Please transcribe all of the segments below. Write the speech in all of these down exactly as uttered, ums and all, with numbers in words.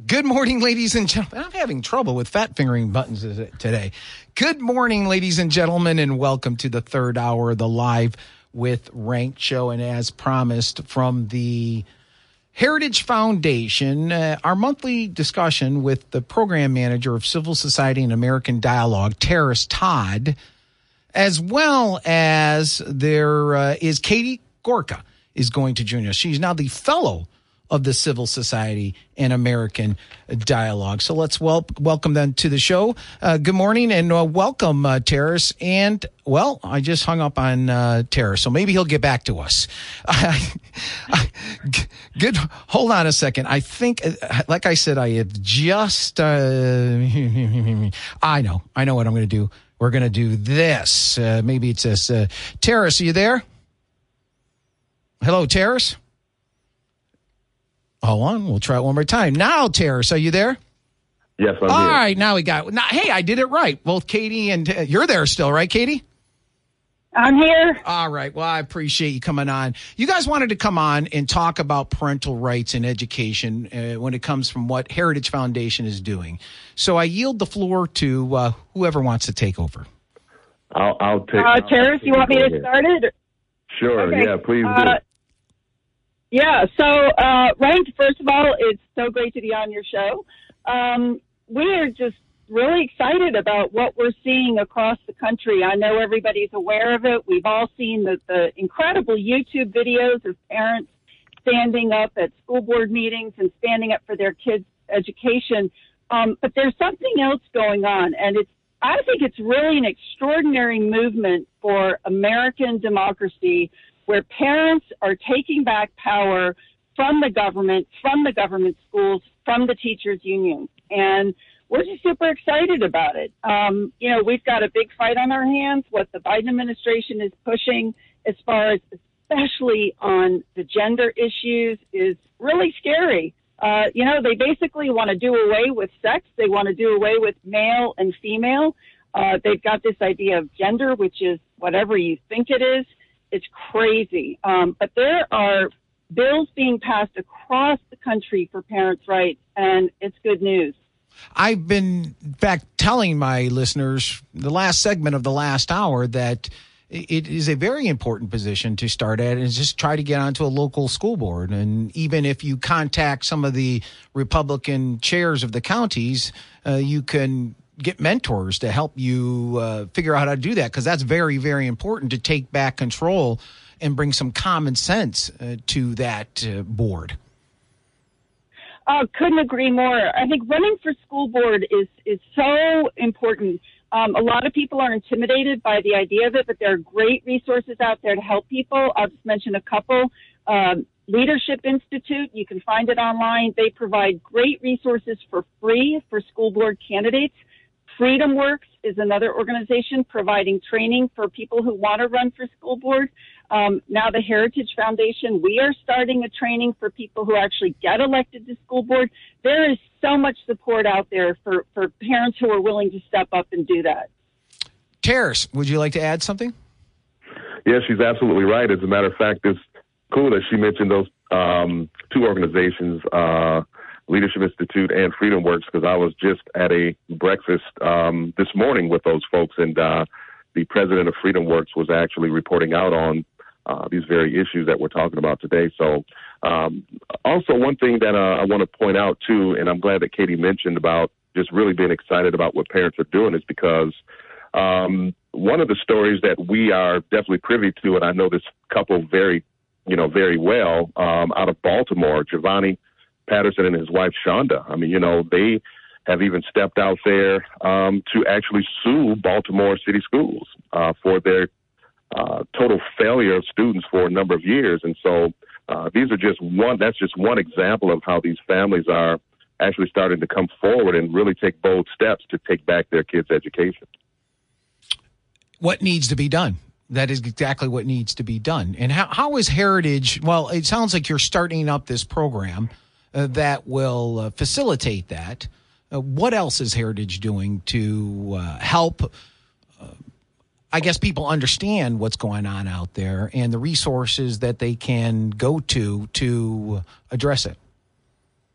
Good morning, ladies and gentlemen. I'm having trouble with fat fingering buttons today. Good morning, ladies and gentlemen, and welcome to the third hour of the Live with Rank show. And as promised from the Heritage Foundation, uh, our monthly discussion with the program manager of Civil Society and American Dialogue, Terrace Todd, as well as there uh, is Katie Gorka is going to join us. She's now the fellow of the Civil Society and American Dialogue. So let's wel- welcome them to the show. Uh, good morning and uh, welcome, uh, Terrace. And, well, I just hung up on uh, Terrace, so maybe he'll get back to us. Good. Hold on a second. I think, uh, like I said, I have just, uh, I know, I know what I'm going to do. We're going to do this. Uh, maybe it's this. Uh, Terrace, are you there? Hello, Terrace? Hold on. We'll try it one more time. Now, Terrace, are you there? Yes, I'm All here. All right. Now we got now, hey, I did it right. Both Katie and uh, you're there still, right, Katie? I'm here. All right. Well, I appreciate you coming on. You guys wanted to come on and talk about parental rights in education uh, when it comes from what Heritage Foundation is doing. So I yield the floor to uh, whoever wants to take over. I'll, I'll take Uh, Terrace, you want me to start it? Sure. Okay. Yeah, please do. Uh, Yeah, so, uh, Rank, first of all, it's so great to be on your show. Um, we are just really excited about what we're seeing across the country. I know everybody's aware of it. We've all seen the, the incredible YouTube videos of parents standing up at school board meetings and standing up for their kids' education. Um, but there's something else going on, and it's I think it's really an extraordinary movement for American democracy, where parents are taking back power from the government, from the government schools, from the teachers' unions. And we're just super excited about it. Um, you know, we've got a big fight on our hands. What the Biden administration is pushing as far as especially on the gender issues is really scary. Uh, you know, they basically want to do away with sex. They want to do away with male and female. Uh, they've got this idea of gender, which is whatever you think it is. It's crazy. Um, but there are bills being passed across the country for parents' rights, and it's good news. I've been, in fact, telling my listeners the last segment of the last hour that it is a very important position to start at and just try to get onto a local school board. And even if you contact some of the Republican chairs of the counties, uh, you can get mentors to help you uh, figure out how to do that, because that's very, very important to take back control and bring some common sense uh, to that uh, board. Uh, couldn't agree more. I think running for school board is, is so important. Um, a lot of people are intimidated by the idea of it, but there are great resources out there to help people. I'll just mention a couple. Um, Leadership Institute, you can find it online. They provide great resources for free for school board candidates. Freedom Works is another organization providing training for people who want to run for school board. Um, now the Heritage Foundation, we are starting a training for people who actually get elected to school board. There is so much support out there for, for parents who are willing to step up and do that. Terrace, would you like to add something? Yeah, she's absolutely right. As a matter of fact, it's cool that she mentioned those um, two organizations, uh, Leadership Institute and Freedom Works, because I was just at a breakfast um, this morning with those folks, and uh, the president of Freedom Works was actually reporting out on uh, these very issues that we're talking about today. So um, also one thing that uh, I want to point out, too, and I'm glad that Katie mentioned about just really being excited about what parents are doing, is because um, one of the stories that we are definitely privy to, and I know this couple very, you know, very well, um, out of Baltimore, Giovanni Patterson and his wife, Shonda. I mean, you know, they have even stepped out there um, to actually sue Baltimore City Schools uh, for their uh, total failure of students for a number of years. And so uh, these are just one, that's just one example of how these families are actually starting to come forward and really take bold steps to take back their kids' education. What needs to be done? That is exactly what needs to be done. And how, how is Heritage, well, it sounds like you're starting up this program uh, that will uh, facilitate that. Uh, what else is Heritage doing to uh, help, uh, I guess, people understand what's going on out there and the resources that they can go to to address it?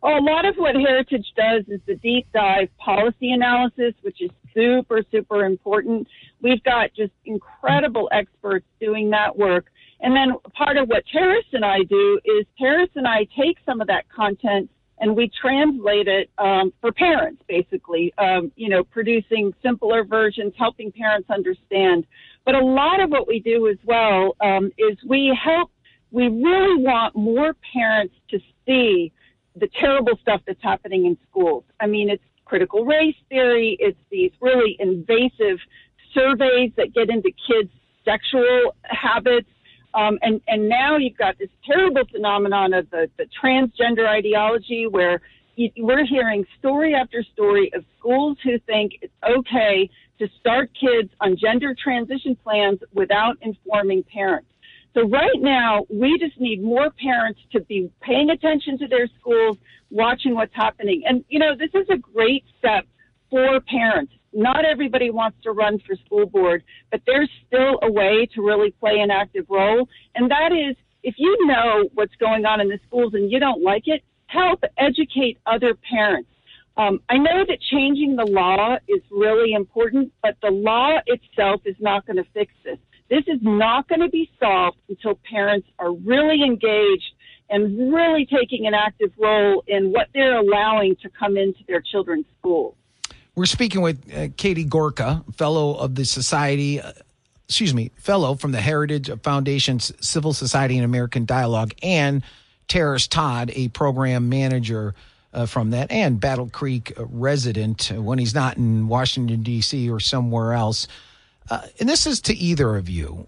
Oh, a lot of what Heritage does is the deep dive policy analysis, which is super, super important. We've got just incredible experts doing that work. And then part of what Terrace and I do is Terrace and I take some of that content and we translate it um, for parents, basically, um, you know, producing simpler versions, helping parents understand. But a lot of what we do as well um, is we help, we really want more parents to see the terrible stuff that's happening in schools. I mean, it's critical race theory. It's these really invasive surveys that get into kids' sexual habits. Um, and, and now you've got this terrible phenomenon of the, the transgender ideology where you, we're hearing story after story of schools who think it's okay to start kids on gender transition plans without informing parents. So right now, we just need more parents to be paying attention to their schools, watching what's happening. And, you know, this is a great step for parents. Not everybody wants to run for school board, but there's still a way to really play an active role. And that is, if you know what's going on in the schools and you don't like it, help educate other parents. Um, I know that changing the law is really important, but the law itself is not going to fix this. This is not going to be solved until parents are really engaged and really taking an active role in what they're allowing to come into their children's schools. We're speaking with uh, Katie Gorka, fellow of the Society, uh, excuse me, fellow from the Heritage Foundation's Civil Society and American Dialogue, and Terrace Todd, a program manager uh, from that, and Battle Creek resident uh, when he's not in Washington, D C or somewhere else. Uh, and this is to either of you.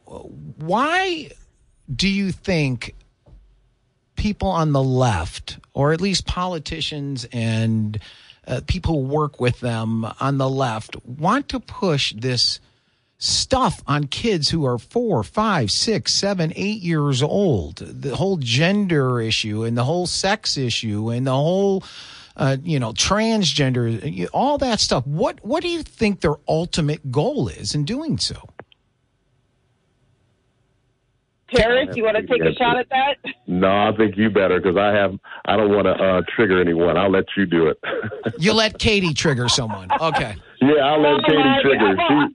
Why do you think people on the left, or at least politicians and Uh, people who work with them on the left, want to push this stuff on kids who are four, five, six, seven, eight years old? The whole gender issue and the whole sex issue and the whole, uh, you know, transgender, all that stuff. What what do you think their ultimate goal is in doing so? Terrace, you want to take a shot at that? No, I think you better, because I have. I don't want to uh, trigger anyone. I'll let you do it. You let Katie trigger someone. Okay. Yeah, I'll let Oh, Katie my trigger. God.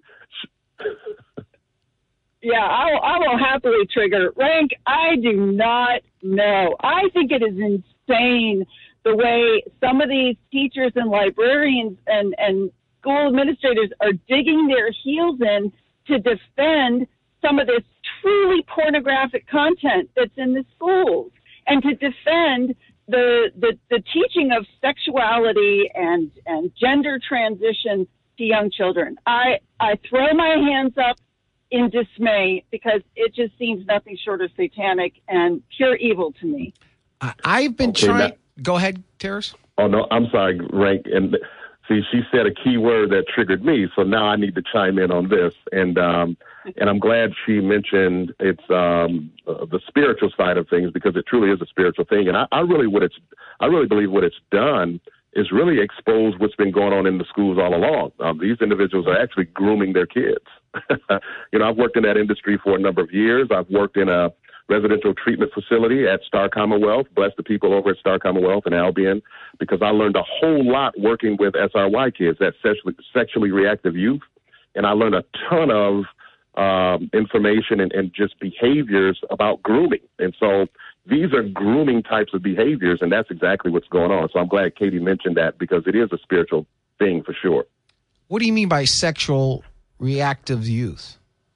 She, Yeah, I will, I will happily trigger. Rank, I do not know. I think it is insane the way some of these teachers and librarians and, and school administrators are digging their heels in to defend some of this truly pornographic content that's in the schools, and to defend the, the, the teaching of sexuality and, and gender transition to young children. I, I throw my hands up in dismay, because it just seems nothing short of satanic and pure evil to me. I, I've been Okay, trying. now- Go ahead, Terrace. oh no, I'm sorry, Rank. And see, she said a key word that triggered me, so now I need to chime in on this. And um, and I'm glad she mentioned it's um, uh, the spiritual side of things, because it truly is a spiritual thing. And I, I really what it's I really believe what it's done is really expose what's been going on in the schools all along. Um, these individuals are actually grooming their kids. You know, I've worked in that industry for a number of years. I've worked in a residential treatment facility at Star Commonwealth. Bless the people over at Star Commonwealth in Albion, because I learned a whole lot working with S R Y kids, that sexually, sexually reactive youth. And I learned a ton of um, information and, and just behaviors about grooming. And so these are grooming types of behaviors, and that's exactly what's going on. So I'm glad Katie mentioned that, because it is a spiritual thing for sure. What do you mean by sexual reactive youth?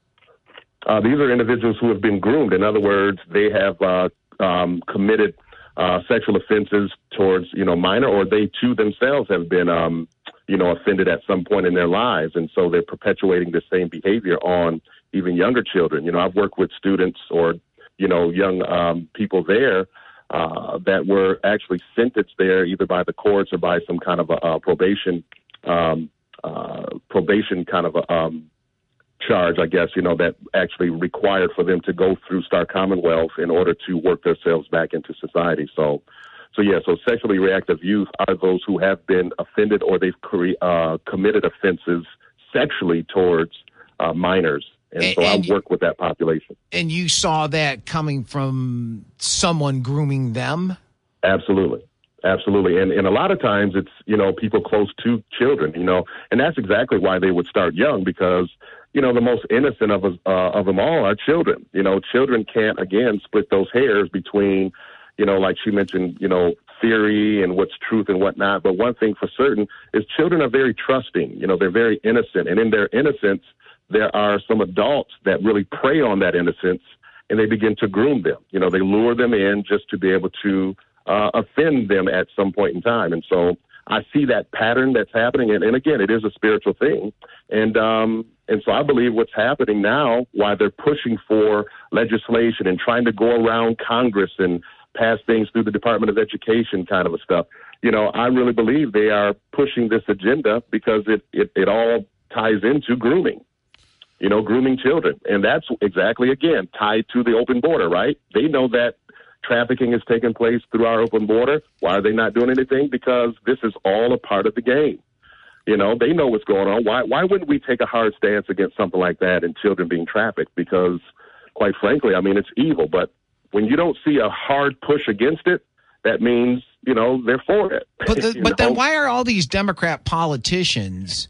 Uh, these are individuals who have been groomed. In other words, they have uh, um, committed uh, sexual offenses towards, you know, minor, or they too themselves have been, um, you know, offended at some point in their lives. And so they're perpetuating the same behavior on even younger children. You know, I've worked with students or, you know, young um, people there uh, that were actually sentenced there either by the courts or by some kind of a, a probation, um, uh, probation kind of a, um, charge, I guess, you know, that actually required for them to go through Star Commonwealth in order to work themselves back into society. So, so yeah, so sexually reactive youth are those who have been offended or they've cre- uh, committed offenses sexually towards uh, minors. And, and so I work with that population. And you saw that coming from someone grooming them? Absolutely. Absolutely. And and a lot of times it's, you know, people close to children, you know, and that's exactly why they would start young, because, you know, the most innocent of us, uh, of them all are children. You know, children can't, again, split those hairs between, you know, like she mentioned, you know, theory and what's truth and whatnot. But one thing for certain is children are very trusting. You know, they're very innocent. And in their innocence, there are some adults that really prey on that innocence, and they begin to groom them. You know, they lure them in just to be able to Uh, offend them at some point in time. And so I see that pattern that's happening. And, and again, it is a spiritual thing. And um, and so I believe what's happening now, why they're pushing for legislation and trying to go around Congress and pass things through the Department of Education kind of a stuff, you know, I really believe they are pushing this agenda because it, it, it all ties into grooming, you know, grooming children. And that's exactly, again, tied to the open border, right? They know that trafficking is taking place through our open border. Why are they not doing anything? Because this is all a part of the game. You know, they know what's going on. Why why wouldn't we take a hard stance against something like that and children being trafficked? Because, quite frankly, I mean, it's evil. But when you don't see a hard push against it, that means, you know, they're for it. But, the, but know? then why are all these Democrat politicians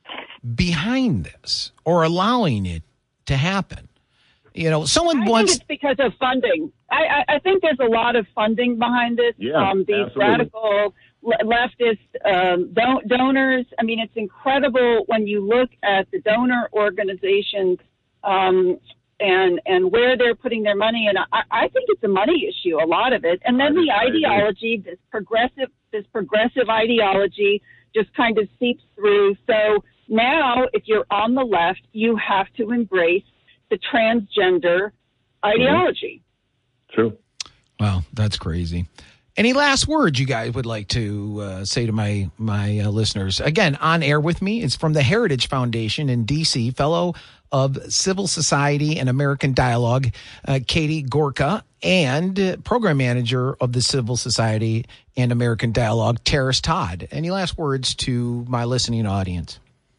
behind this or allowing it to happen? You know, someone I wants. think it's because of funding. I, I, I think there's a lot of funding behind this. Yeah, um, these absolutely. radical le- leftist um, don- donors. I mean, it's incredible when you look at the donor organizations um, and and where they're putting their money. And I, I think it's a money issue, a lot of it. And then the ideology, this progressive, this progressive ideology, just kind of seeps through. So now, if you're on the left, you have to embrace the transgender ideology. True. Wow, that's crazy. Any last words you guys would like to uh, say to my my uh, listeners? Again, on air with me, it's from the Heritage Foundation in D C, fellow of Civil Society and American Dialogue, uh, Katie Gorka, and uh, program manager of the Civil Society and American Dialogue, Terrace Todd. Any last words to my listening audience?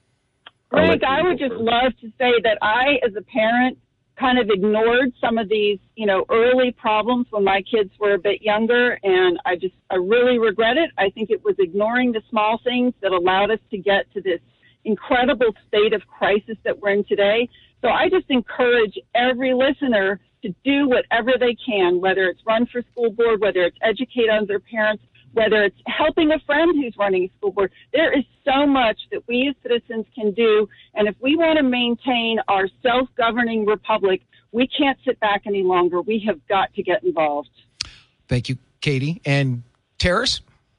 Rick, I would just love to say that I, as a parent, kind of ignored some of these, you know, early problems when my kids were a bit younger, and I just, I really regret it. I think it was ignoring the small things that allowed us to get to this incredible state of crisis that we're in today. So I just encourage every listener to do whatever they can, whether it's run for school board, whether it's educate other parents, whether it's helping a friend who's running a school board. There is so much that we as citizens can do. And if we want to maintain our self-governing republic, we can't sit back any longer. We have got to get involved. Thank you, Katie. And Terrace?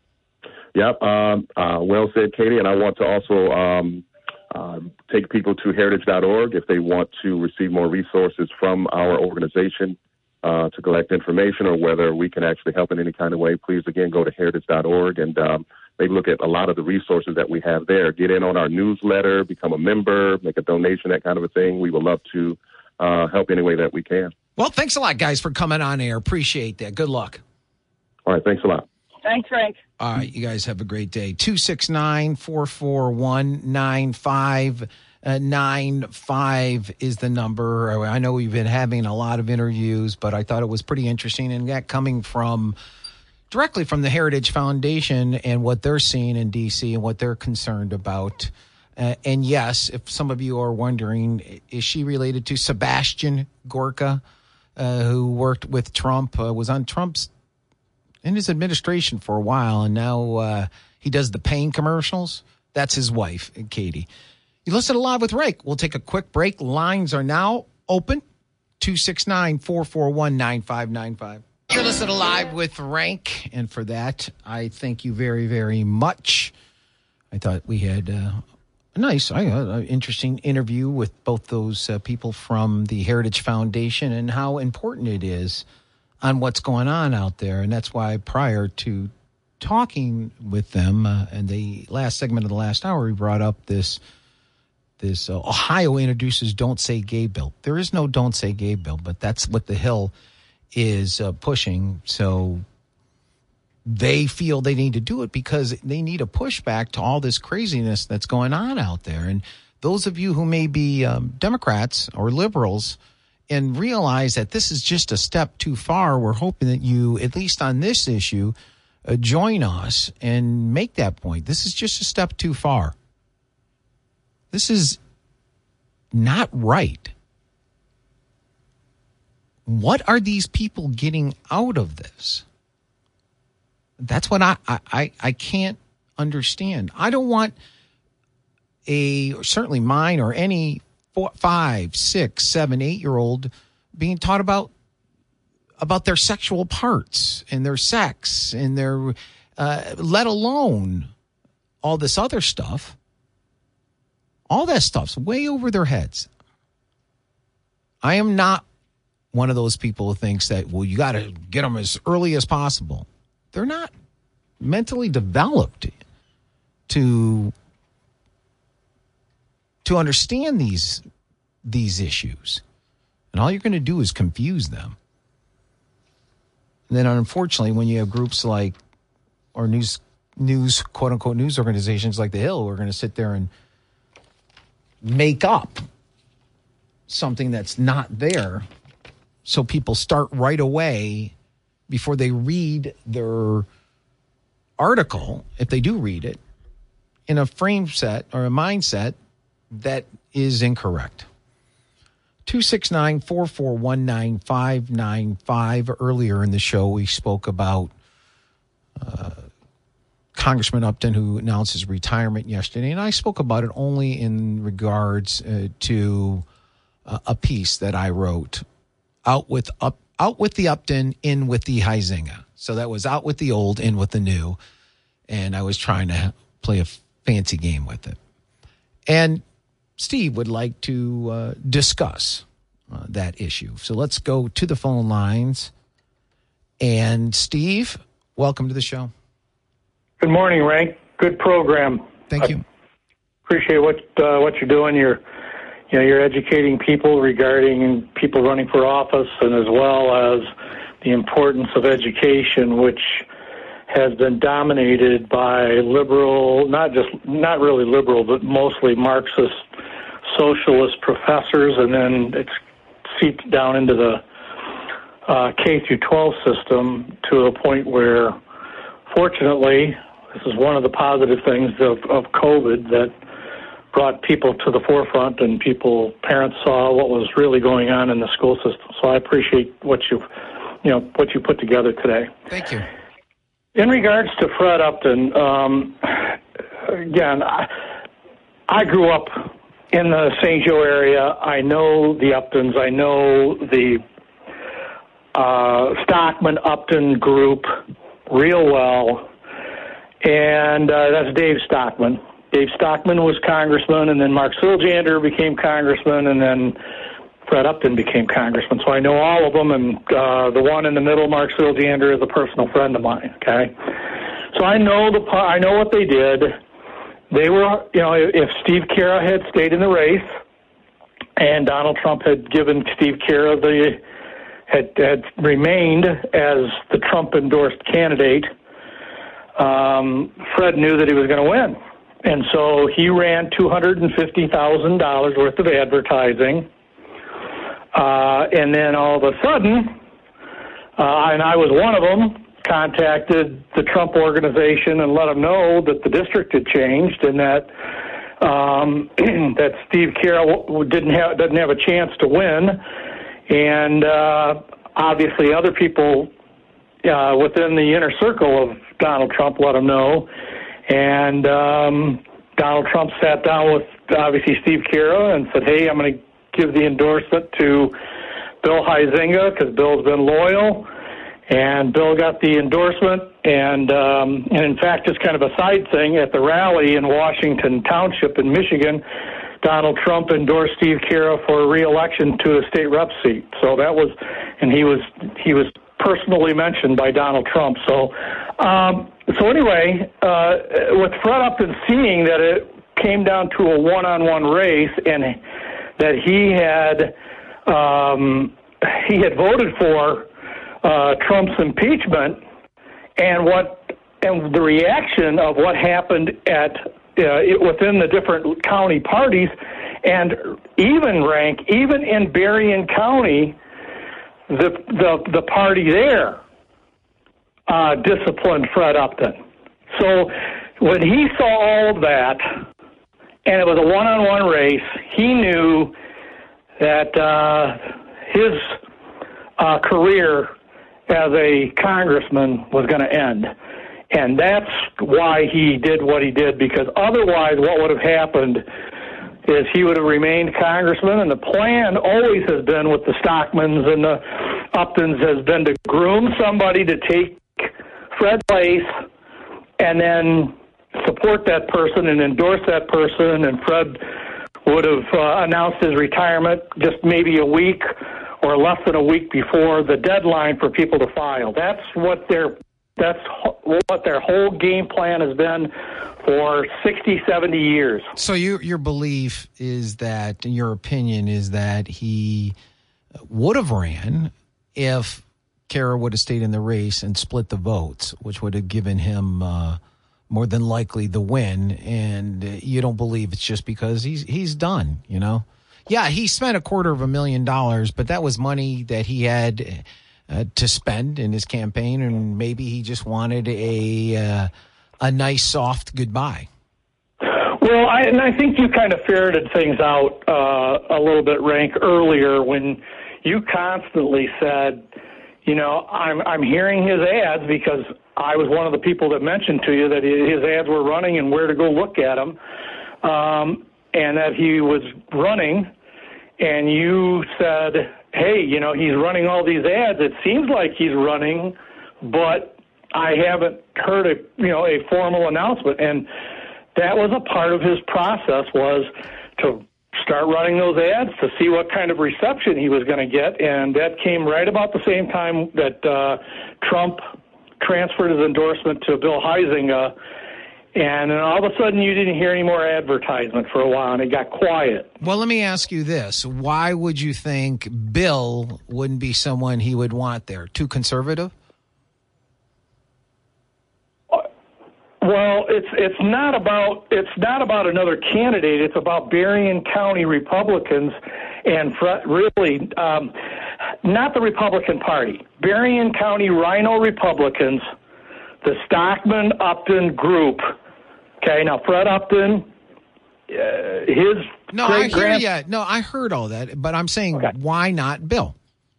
Yep. Um, uh, well said, Katie. And I want to also um, uh, take people to heritage dot org if they want to receive more resources from our organization. Uh, to collect information or whether we can actually help in any kind of way, please, again, go to heritage dot org and um, maybe look at a lot of the resources that we have there. Get in on our newsletter, become a member, make a donation, that kind of a thing. We would love to uh, help any way that we can. Well, thanks a lot, guys, for coming on air. Appreciate that. Good luck. All right. Thanks a lot. Thanks, Frank. All right. You guys have a great day. two six nine, four four one, nine five nine five is the number. I know we've been having a lot of interviews, but I thought it was pretty interesting. And that coming from directly from the Heritage Foundation and what they're seeing in D C and what they're concerned about. Uh, and yes, if some of you are wondering, is she related to Sebastian Gorka, uh, who worked with Trump, uh, was on Trump's in his administration for a while, and now uh, he does the pain commercials? That's his wife, Katie. You listen to Live with Rank. We'll take a quick break. Lines are now open. two six nine, four four one, nine five nine five. You're listening to Live with Rank. And for that, I thank you very, very much. I thought we had uh, a nice, uh, uh, interesting interview with both those uh, people from the Heritage Foundation and how important it is on what's going on out there. And that's why prior to talking with them uh, in the last segment of the last hour, we brought up this This uh, Ohio introduces Don't Say Gay bill. There is no Don't Say Gay bill, but that's what the Hill is uh, pushing. So they feel they need to do it because they need a pushback to all this craziness that's going on out there. And those of you who may be um, Democrats or liberals and realize that this is just a step too far, we're hoping that you, at least on this issue, uh, join us and make that point. This is just a step too far. This is not right. What are these people getting out of this? That's what I, I, I can't understand. I don't want a, certainly mine or any four, five, six, seven, eight-year-old being taught about about their sexual parts and their sex and their, uh, let alone all this other stuff. All that stuff's way over their heads. I am not one of those people who thinks that, well, you got to get them as early as possible. They're not mentally developed to to understand these these issues. And all you're going to do is confuse them. And then, unfortunately, when you have groups like, or news, news quote unquote, news organizations like The Hill, who are going to sit there and make up something that's not there, so people start right away before they read their article, if they do read it, in a frame set or a mindset that is incorrect. two six nine, four four one, nine five nine five. Earlier in the show, we spoke about uh, Congressman Upton, who announced his retirement yesterday, and I spoke about it only in regards uh, to uh, a piece that I wrote, out with up, out with the Upton, in with the Huizenga. So that was out with the old, in with the new, and I was trying to play a fancy game with it. And Steve would like to uh, discuss uh, that issue. So let's go to the phone lines. And Steve, welcome to the show. Good morning, Ray. Good program. Thank I you. Appreciate what uh, what you're doing. You're, you know, you're educating people regarding people running for office, and as well as the importance of education, which has been dominated by liberal, not just not really liberal, but mostly Marxist, socialist professors, and then it's seeped down into the uh, K through twelve system to a point where, fortunately, this is one of the positive things of, of COVID that brought people to the forefront, and people, parents saw what was really going on in the school system. So I appreciate what you, you know, what you put together today. Thank you. In regards to Fred Upton, um, again, I, I grew up in the Saint Joe area. I know the Uptons. I know the uh, Stockman-Upton group real well, and uh, that's Dave Stockman. Dave Stockman was congressman, and then Mark Siljander became congressman, and then Fred Upton became congressman. So I know all of them, and uh, the one in the middle, Mark Siljander, is a personal friend of mine. Okay, so I know the I know what they did. They were, you know, if Steve Carra had stayed in the race, and Donald Trump had given Steve Carra the had had remained as the Trump-endorsed candidate, um, Fred knew that he was going to win, and so he ran two hundred fifty thousand dollars worth of advertising. Uh, and then all of a sudden, uh, and I was one of them, contacted the Trump organization and let them know that the district had changed and that um, that Steve Carra didn't have doesn't have a chance to win, and uh, obviously other people uh, within the inner circle of Donald Trump let him know, and um, Donald Trump sat down with obviously Steve Carra and said, "Hey, I'm going to give the endorsement to Bill Huizenga because Bill's been loyal," and Bill got the endorsement. And um, and in fact, just kind of a side thing, at the rally in Washington Township in Michigan, Donald Trump endorsed Steve Carra for re-election to a state rep seat. So that was, and he was he was personally mentioned by Donald Trump. So um, so anyway, uh, with Fred Upton seeing that it came down to a one-on-one race and that he had um, he had voted for uh, Trump's impeachment, and what and the reaction of what happened at uh, it, within the different county parties, and even rank even in Berrien County, the the the party there uh, disciplined Fred Upton. So when he saw all of that, and it was a one-on-one race, he knew that uh, his uh, career as a congressman was going to end. And that's why he did what he did, because otherwise what would have happened is he would have remained congressman, and the plan always has been with the Stockmans and the Uptons has been to groom somebody to take Fred's place and then support that person and endorse that person, and Fred would have uh, announced his retirement just maybe a week or less than a week before the deadline for people to file. That's what their that's what their whole game plan has been for sixty, seventy years. So you, your belief is that, in your opinion, is that he would have ran if Kara would have stayed in the race and split the votes, which would have given him uh, more than likely the win. And you don't believe it's just because he's he's done, you know? Yeah, he spent a quarter of a million dollars, but that was money that he had uh, to spend in his campaign, and maybe he just wanted a uh, a nice, soft goodbye. Well, I, and I think you kind of ferreted things out uh, a little bit, Rank, earlier when you constantly said, you know, I'm I'm hearing his ads because I was one of the people that mentioned to you that his ads were running and where to go look at them, um, and that he was running, and you said, hey, you know, he's running all these ads. It seems like he's running, but I haven't heard a, you know, a formal announcement. And that was a part of his process, was to start running those ads to see what kind of reception he was going to get. And that came right about the same time that uh, Trump transferred his endorsement to Bill Huizenga. And then all of a sudden you didn't hear any more advertisement for a while, and it got quiet. Well, let me ask you this. Why would you think Bill wouldn't be someone he would want there? Too conservative? Well, it's it's not about it's not about another candidate. It's about Berrien County Republicans and really um, not the Republican Party. Berrien County Rhino Republicans, the Stockman Upton group. Okay, now Fred Upton, uh, his no, I hear you. No, I heard all that, but I'm saying, okay, why not Bill?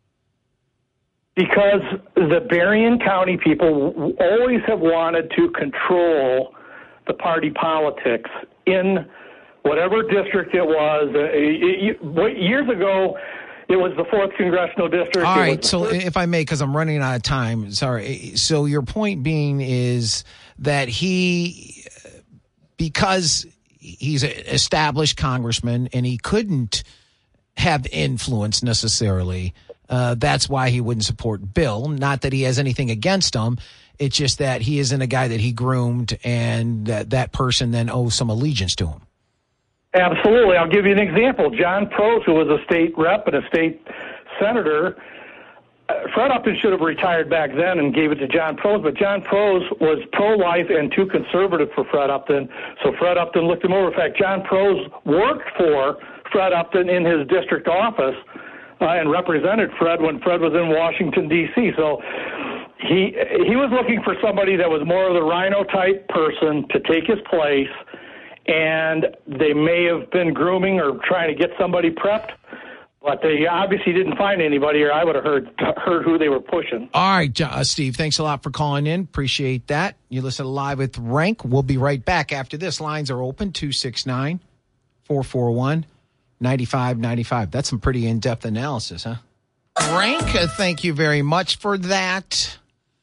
Because the Berrien County people always have wanted to control the party politics in whatever district it was. Uh, it, it, years ago, it was the fourth Congressional District. All right, so first. If I may, because I'm running out of time, sorry. So your point being is that he, because he's an established congressman and he couldn't have influence necessarily, Uh, that's why he wouldn't support Bill. Not that he has anything against him. It's just that he isn't a guy that he groomed, and that, that person then owes some allegiance to him. Absolutely. I'll give you an example. John Prose, who was a state rep and a state senator, uh, Fred Upton should have retired back then and gave it to John Prose, but John Prose was pro-life and too conservative for Fred Upton, so Fred Upton looked him over. In fact, John Prose worked for Fred Upton in his district office, Uh, and represented Fred when Fred was in Washington, D C So he he was looking for somebody that was more of the Rhino type person to take his place, and they may have been grooming or trying to get somebody prepped, but they obviously didn't find anybody, or I would have heard heard who they were pushing. All right, uh, Steve, thanks a lot for calling in. Appreciate that. You listen to Live with Rank. We'll be right back after this. Lines are open, two six nine, four four one, ninety-five ninety-five. That's some pretty in-depth analysis, huh? Rank, uh, thank you very much for that.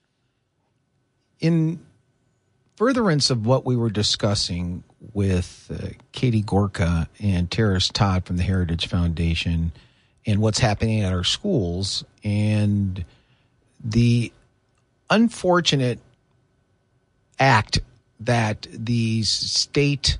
In furtherance of what we were discussing with uh, Katie Gorka and Terrace Todd from the Heritage Foundation and what's happening at our schools and the unfortunate act that these state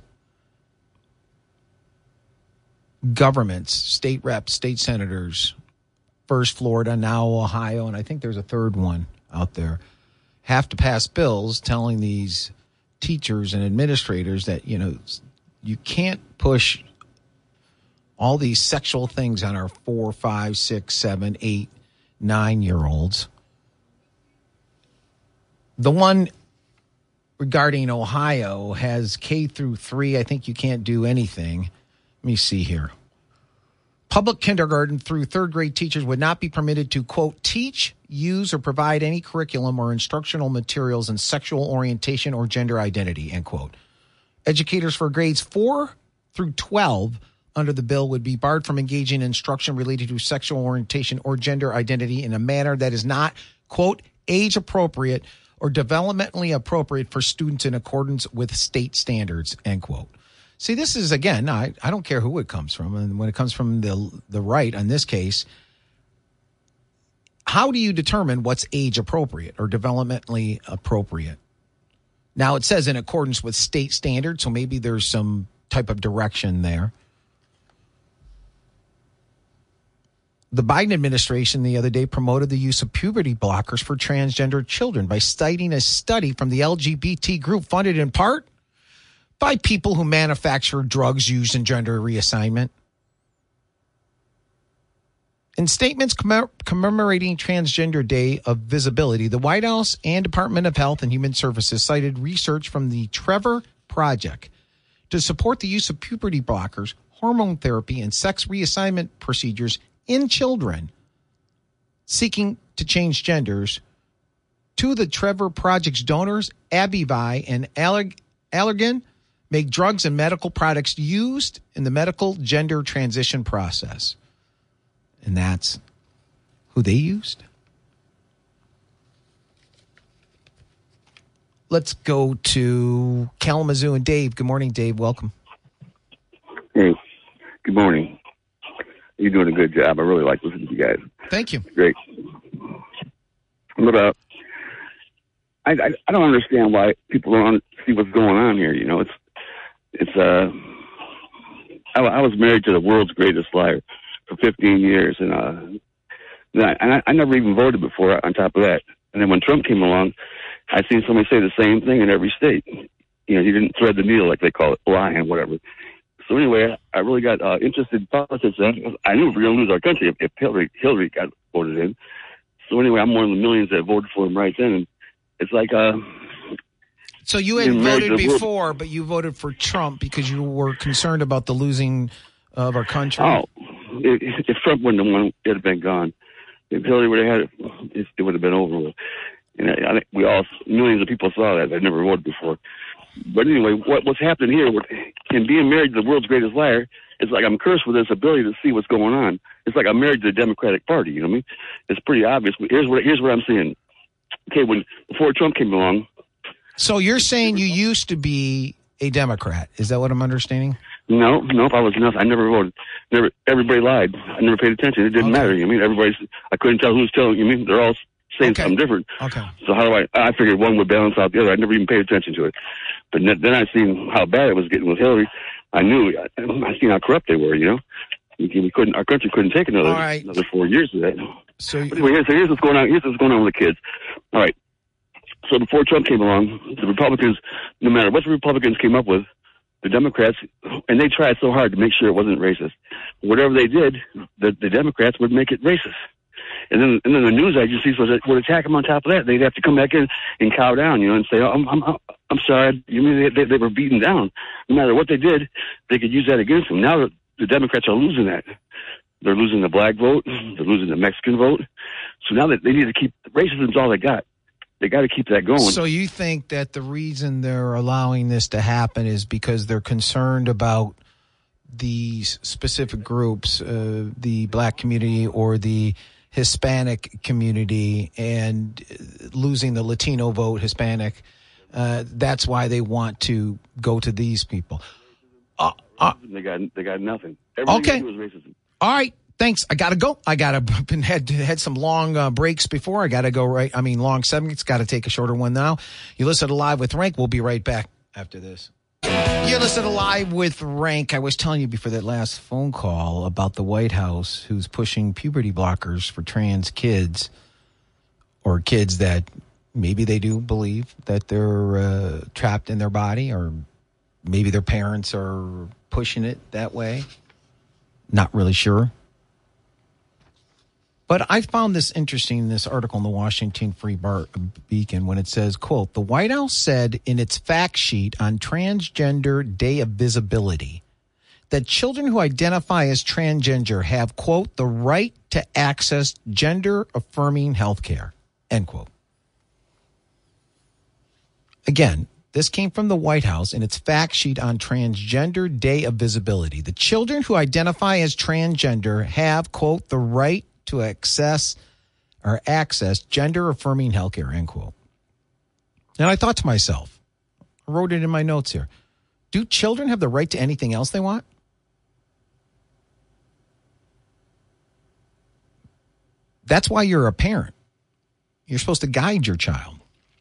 governments, state reps, state senators, first Florida, now Ohio, and I think there's a third one out there, have to pass bills telling these teachers and administrators that, you know, you can't push all these sexual things on our four, five, six, seven, eight, nine-year-olds. The one regarding Ohio has K through three. I think you can't do anything. Let me see here. Public kindergarten through third grade teachers would not be permitted to, quote, teach, use, or provide any curriculum or instructional materials in sexual orientation or gender identity, end quote. Educators for grades four through twelve under the bill would be barred from engaging in instruction related to sexual orientation or gender identity in a manner that is not, quote, age appropriate or developmentally appropriate for students in accordance with state standards, end quote. See, this is, again, I, I don't care who it comes from. And when it comes from the the right, in this case, how do you determine what's age appropriate or developmentally appropriate? Now, it says in accordance with state standards, so maybe there's some type of direction there. The Biden administration the other day promoted the use of puberty blockers for transgender children by citing a study from the L G B T group funded in part by people who manufacture drugs used in gender reassignment. In statements commem- commemorating Transgender Day of Visibility, the White House and Department of Health and Human Services cited research from the Trevor Project to support the use of puberty blockers, hormone therapy, and sex reassignment procedures in children seeking to change genders. Two of the Trevor Project's donors, Abivi and Allerg- Allergan, make drugs and medical products used in the medical gender transition process. And that's who they used. Let's go to Kalamazoo and Dave. Good morning, Dave. Welcome. Hey, good morning. You're doing a good job. I really like listening to you guys. Thank you. Great. But uh, I, I I don't understand why people don't see what's going on here. You know, it's it's uh, I, I was married to the world's greatest liar for fifteen years, and uh, and I, and I, I never even voted before. On top of that, and then when Trump came along, I seen somebody say the same thing in every state. You know, he didn't thread the needle, like they call it, lying, whatever. So anyway, I really got uh, interested in politics then. I knew we were going to lose our country if, if Hillary, Hillary got voted in. So anyway, I'm one of the millions that voted for him right then. And it's like... Uh, so you had voted before, but you voted for Trump because you were concerned about the losing of our country? Oh, if, if Trump wouldn't have won, it would have been gone. If Hillary would have had it, it, it would have been over with. And I, I think we all, millions of people saw that. They'd never voted before. But anyway, what, what's happening here, in being married to the world's greatest liar, it's like I'm cursed with this ability to see what's going on. It's like I'm married to the Democratic Party, you know what I mean? It's pretty obvious. Here's what, here's what I'm seeing. Okay, when before Trump came along... So you're saying you used to be a Democrat. Is that what I'm understanding? No, nope, I was nothing. I never voted. Never. Everybody lied. I never paid attention. It didn't okay. matter, you know what I mean? Everybody's... I couldn't tell who's telling, you know what I mean? They're all... saying okay. something different. Okay. So how do I, I figured one would balance out the other. I never even paid attention to it. But then I seen how bad it was getting with Hillary. I knew, I, I seen how corrupt they were, you know. We couldn't, our country couldn't take another, right. another four years of that. So, but anyway, here's, here's what's going on. Here's what's going on with the kids. All right. So before Trump came along, the Republicans, no matter what the Republicans came up with, the Democrats, and they tried so hard to make sure it wasn't racist. Whatever they did, the, the Democrats would make it racist. And then, and then the news agencies would, would attack them on top of that. They'd have to come back in and cow down, you know, and say, oh, I'm, I'm, I'm sorry. You mean they, they, they were beaten down. No matter what they did, they could use that against them. Now the Democrats are losing that. They're losing the black vote. They're losing the Mexican vote. So now that they need to keep, racism's all they got. They got to keep that going. So you think that the reason they're allowing this to happen is because they're concerned about these specific groups, uh, the black community or the Hispanic community, and losing the Latino vote, Hispanic. Uh, that's why they want to go to these people. Uh, uh, they got they got nothing. Everything okay. was racism. All right. Thanks. I gotta go. I gotta been had had some long uh, breaks before. I gotta go right. I mean, long segments. Got to take a shorter one now. You listen to Live with Rank. We'll be right back after this. You're listening to Live with Rank. I was telling you before that last phone call about the White House who's pushing puberty blockers for trans kids or kids that maybe they do believe that they're uh, trapped in their body, or maybe their parents are pushing it that way. Not really sure. But I found this interesting in this article in the Washington Free Bar- Beacon when it says, quote, the White House said in its fact sheet on Transgender Day of Visibility that children who identify as transgender have, quote, the right to access gender-affirming health care, end quote. Again, this came from the White House in its fact sheet on Transgender Day of Visibility. The children who identify as transgender have, quote, the right to access or access gender-affirming health care, end quote. And I thought to myself, I wrote it in my notes here, do children have the right to anything else they want? That's why you're a parent. You're supposed to guide your child.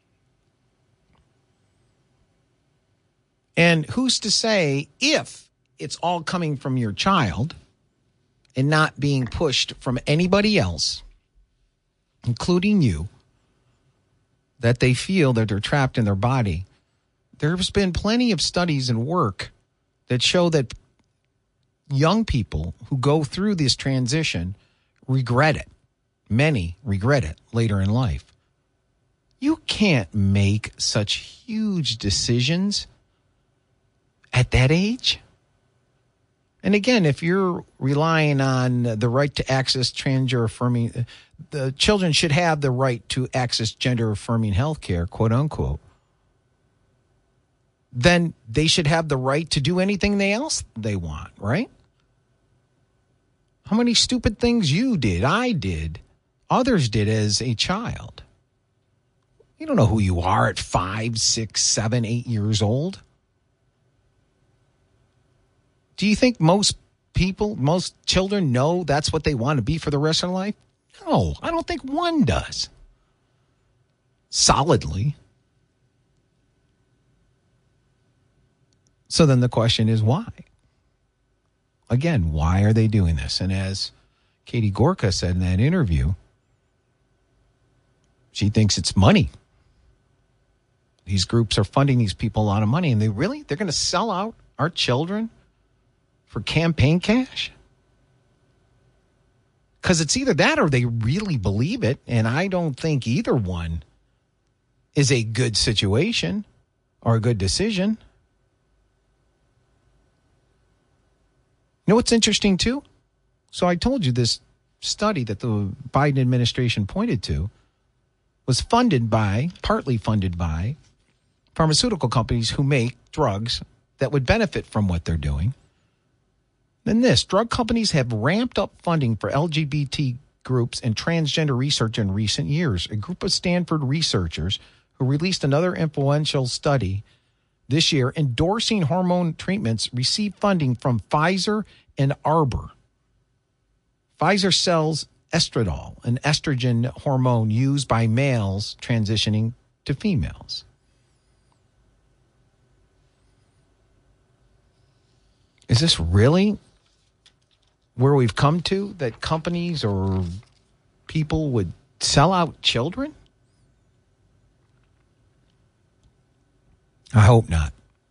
And who's to say if it's all coming from your child and not being pushed from anybody else, including you, that they feel that they're trapped in their body? There's been plenty of studies and work that show that young people who go through this transition regret it. Many regret it later in life. You can't make such huge decisions at that age. And again, if you're relying on the right to access transgender affirming, the children should have the right to access gender affirming health care, quote unquote, then they should have the right to do anything they else they want, right? How many stupid things you did, I did, others did as a child. You don't know who you are at five, six, seven, eight years old. Do you think most people, most children know that's what they want to be for the rest of their life? No, I don't think one does. Solidly. So then the question is why? Again, why are they doing this? And as Katie Gorka said in that interview, she thinks it's money. These groups are funding these people a lot of money, and they really, they're going to sell out our children for campaign cash? Because it's either that or they really believe it, and I don't think either one is a good situation or a good decision. You know what's interesting, too? So I told you this study that the Biden administration pointed to was funded by, partly funded by, pharmaceutical companies who make drugs that would benefit from what they're doing. Then this, drug companies have ramped up funding for L G B T groups and transgender research in recent years. A group of Stanford researchers who released another influential study this year endorsing hormone treatments received funding from Pfizer and Arbor. Pfizer sells estradiol, an estrogen hormone used by males transitioning to females. Is this really where we've come to, that companies or people would sell out children? I hope not.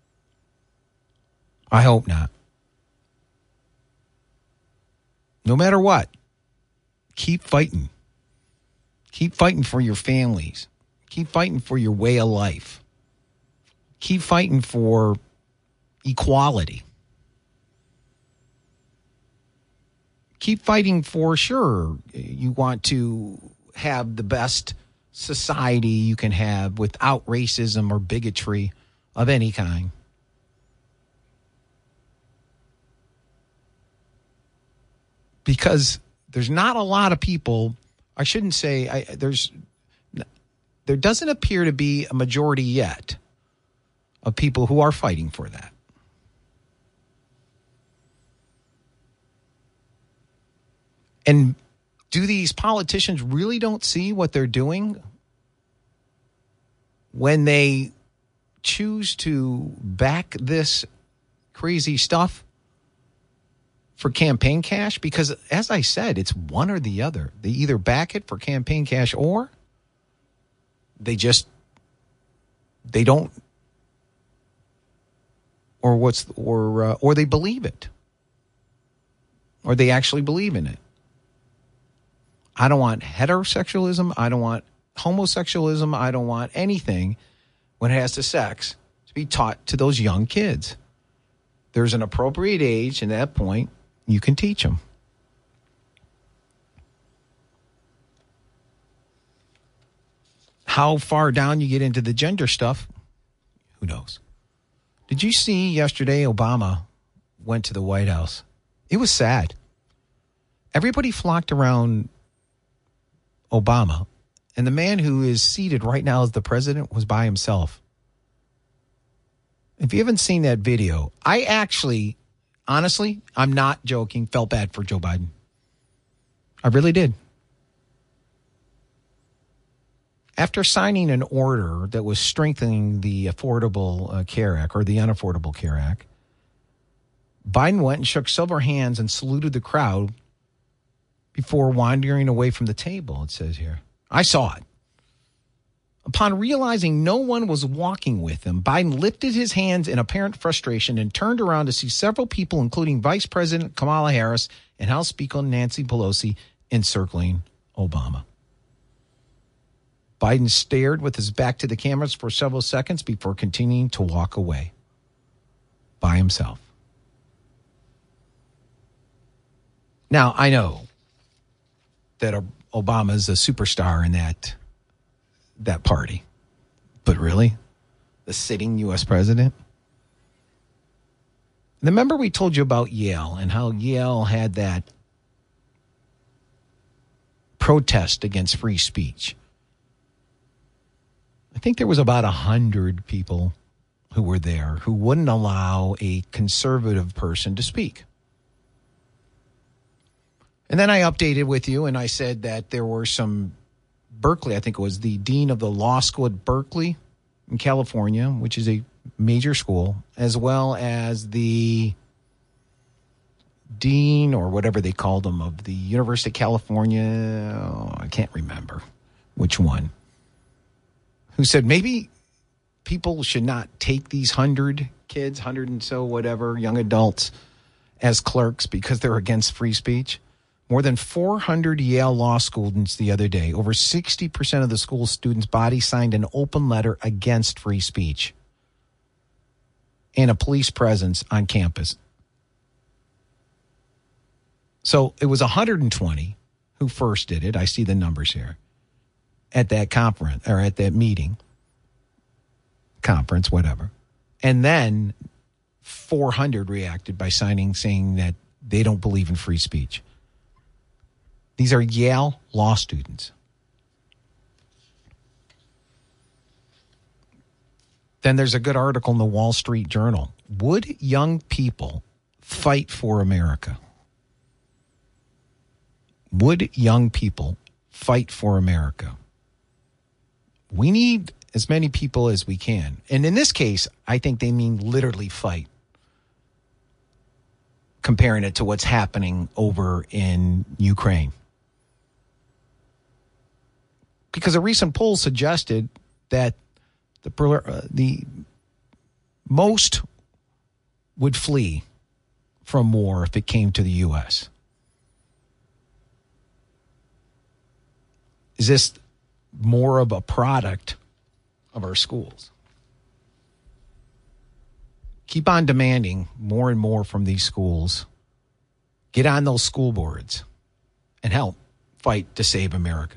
I hope not. No matter what, keep fighting. Keep fighting for your families. Keep fighting for your way of life. Keep fighting for equality. Keep fighting for, sure, you want to have the best society you can have without racism or bigotry of any kind. Because there's not a lot of people, I shouldn't say, I, there's, there doesn't appear to be a majority yet of people who are fighting for that. And do these politicians really don't see what they're doing when they choose to back this crazy stuff for campaign cash? Because, as I said, it's one or the other. They either back it for campaign cash or they just, they don't, or what's, or, uh, or they believe it, or they actually believe in it. I don't want heterosexualism. I don't want homosexualism. I don't want anything when it has to sex to be taught to those young kids. There's an appropriate age, and at that point, you can teach them. How far down you get into the gender stuff, who knows? Did you see yesterday Obama went to the White House? It was sad. Everybody flocked around Obama, and the man who is seated right now as the president was by himself. If you haven't seen that video, I actually, honestly, I'm not joking, felt bad for Joe Biden. I really did. After signing an order that was strengthening the Affordable uh, Care Act, or the Unaffordable Care Act, Biden went and shook several hands and saluted the crowd before wandering away from the table, it says here. I saw it. Upon realizing no one was walking with him, Biden lifted his hands in apparent frustration and turned around to see several people, including Vice President Kamala Harris and House Speaker Nancy Pelosi, encircling Obama. Biden stared with his back to the cameras for several seconds before continuing to walk away by himself. Now, I know that Obama is a superstar in that that party. But really? The sitting U S president? Remember we told you about Yale and how Yale had that protest against free speech. I think there was about a hundred people who were there who wouldn't allow a conservative person to speak. And then I updated with you and I said that there were some Berkeley, I think it was the dean of the law school at Berkeley in California, which is a major school, as well as the dean or whatever they called him of the University of California. Oh, I can't remember which one, who said maybe people should not take these hundred kids, hundred and so whatever young adults as clerks because they're against free speech. More than four hundred Yale law students the other day, over sixty percent of the school students' body signed an open letter against free speech and a police presence on campus. So it was one hundred twenty who first did it. I see the numbers here at that conference or at that meeting, conference, whatever. And then four hundred reacted by signing saying that they don't believe in free speech. These are Yale law students. Then there's a good article in the Wall Street Journal. Would young people fight for America? Would young people fight for America? We need as many people as we can. And in this case, I think they mean literally fight, comparing it to what's happening over in Ukraine. Because a recent poll suggested that the uh, the most would flee from war if it came to the U S. Is this more of a product of our schools? Keep on demanding more and more from these schools. Get on those school boards and help fight to save America.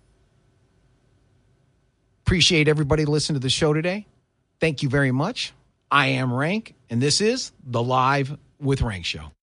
Appreciate everybody listening to the show today. Thank you very much. I am Rank, and this is the Live with Rank Show.